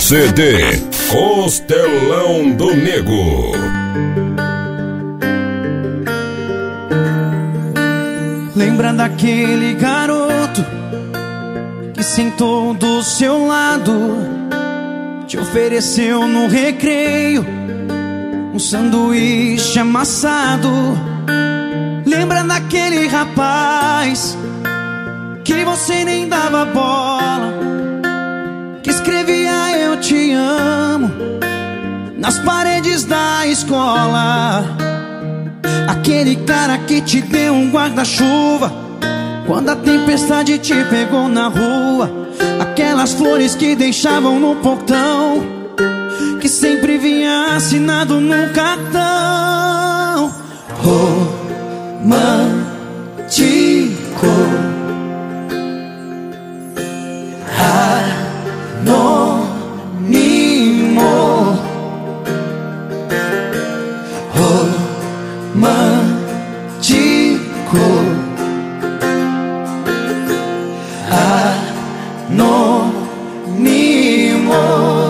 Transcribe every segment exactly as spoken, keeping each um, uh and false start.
C D Costelão do Nego. Lembra daquele garoto que sentou do seu lado, te ofereceu no recreio um sanduíche amassado? Lembra daquele rapaz que você nem dava bola, que escrevia eu te amo nas paredes da escola? Aquele cara que te deu um guarda-chuva quando a tempestade te pegou na rua. Aquelas flores que deixavam no portão, que sempre vinha assinado no cartão. Romântico, anônimo, romântico, anônimo.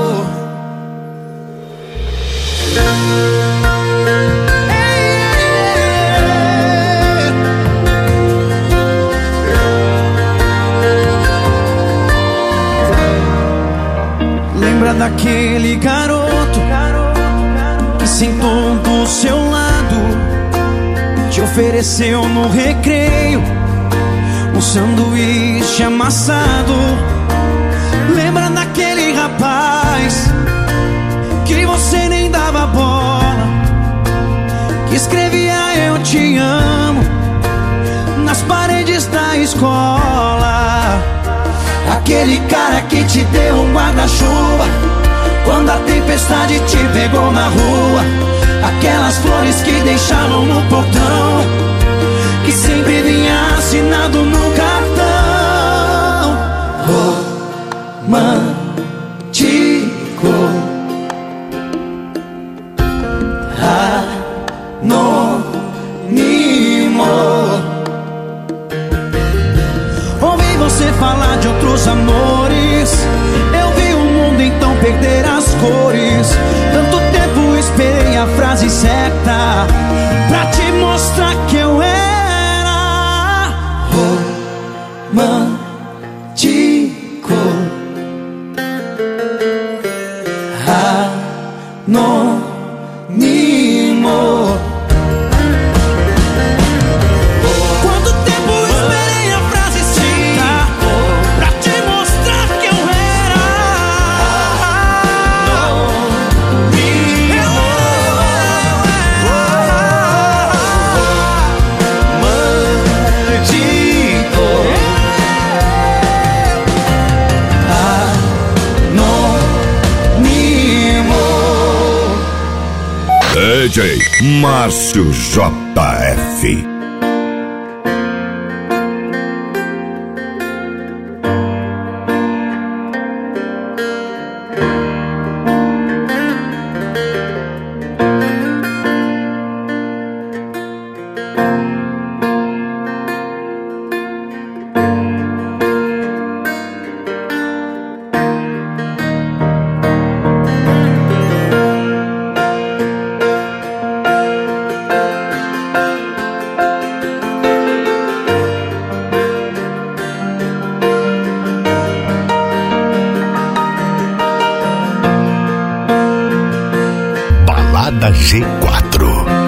Lembra daquele garoto que sentou do seu lado, te ofereceu no recreio um sanduíche amassado? Lembra daquele rapaz que você nem dava bola, que escrevia eu te amo nas paredes da escola? Aquele cara que te deu um guarda-chuva quando a tempestade te pegou na rua. Aquelas flores que deixavam no portão, que sempre vinha assinado no cartão. Romântico, anônimo. Ouvi você falar de outros amores, eu vi o mundo então perder as cores. Tanto tempo esperei a frase certa pra te mostrar que eu era romântico, anônimo. Quanto tempo esperei a frase certa pra te mostrar que eu era romântico, anônimo. D J Márcio J F. G quatro.